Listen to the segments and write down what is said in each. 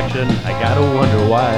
reflection, I gotta wonder why.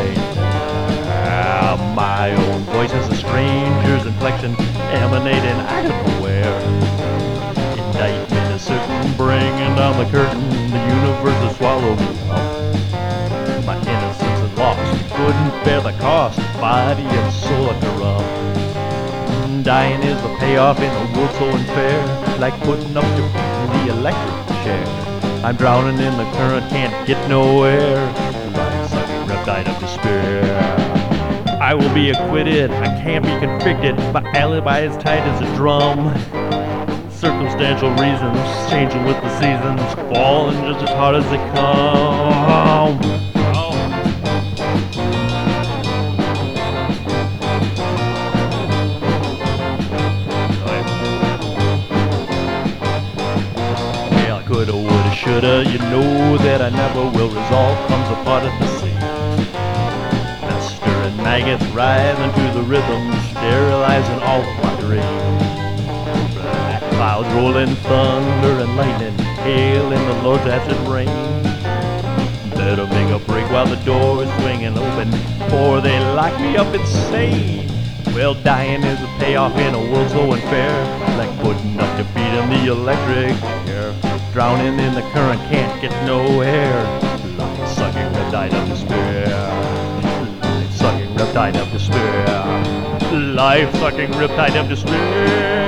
My own voice has a stranger's inflection, emanating I don't know where. Indictment is certain, bringing down the curtain, the universe has swallowed me up. My innocence is lost, couldn't bear the cost, body and soul are corrupt. Dying is the payoff in a world so unfair, like putting up your feet in the electric chair. I'm drowning in the current, can't get nowhere, life-sucking riptide of despair. I will be acquitted, I can't be convicted, my alibi is tight as a drum. Circumstantial reasons, changing with the seasons, falling just as hard as they come. Yeah, I coulda, woulda, shoulda, you know that I never will resolve, comes apart at the seams. Maggots writhing to the rhythm, sterilizing all of my dreams. Black clouds rolling, thunder and lightning, hail in the Lord's acid rain. Better make a break while the door is swinging open, before they lock me up insane. Well, dying is a payoff in a world so unfair, like putting up your feet in the electric chair. Drowning in the current, can't get no air, life-sucking riptide of despair. Riptide of despair, life-sucking riptide of despair.